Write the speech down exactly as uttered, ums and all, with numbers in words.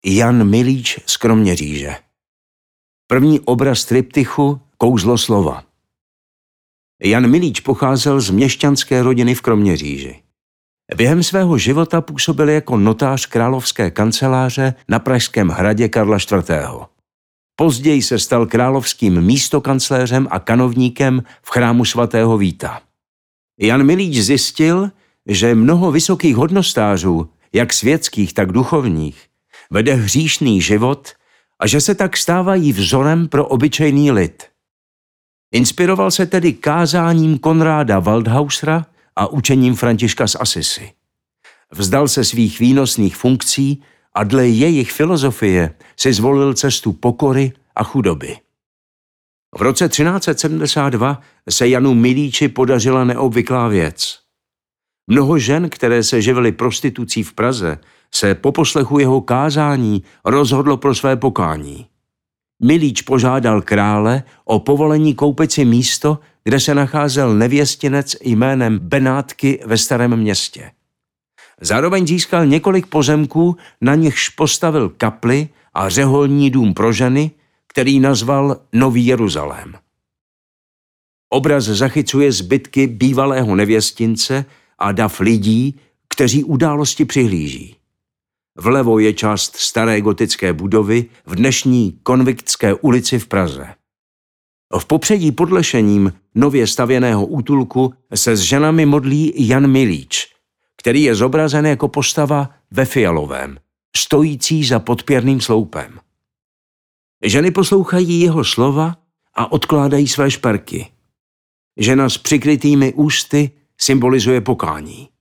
Jan Milíč z Kroměříže. První obraz triptychu Kouzlo slova. Jan Milíč pocházel z měšťanské rodiny v Kroměříži. Během svého života působil jako notář královské kanceláře na Pražském hradě Karla čtvrtého. Později se stal královským místokancléřem a kanovníkem v chrámu svatého Víta. Jan Milíč zjistil, že mnoho vysokých hodnostářů, jak světských, tak duchovních, vede hříšný život a že se tak stávají vzorem pro obyčejný lid. Inspiroval se tedy kázáním Konráda Waldhausera a učením Františka z Assisi. Vzdal se svých výnosných funkcí a dle jejich filozofie si zvolil cestu pokory a chudoby. V roce třináct set sedmdesát dva se Janu Milíči podařila neobvyklá věc. Mnoho žen, které se živily prostitucí v Praze, se po poslechu jeho kázání rozhodlo pro své pokání. Milíč požádal krále o povolení koupit si místo, kde se nacházel nevěstinec jménem Benátky ve Starém Městě. Zároveň získal několik pozemků, na nichž postavil kapli a řeholní dům pro ženy, který nazval Nový Jeruzalém. Obraz zachycuje zbytky bývalého nevěstince a dav lidí, kteří události přihlíží. Vlevo je část staré gotické budovy v dnešní Konviktské ulici v Praze. V popředí pod lešením nově stavěného útulku se s ženami modlí Jan Milíč, který je zobrazen jako postava ve fialovém, stojící za podpěrným sloupem. Ženy poslouchají jeho slova a odkládají své šperky. Žena s přikrytými ústy symbolizuje pokání.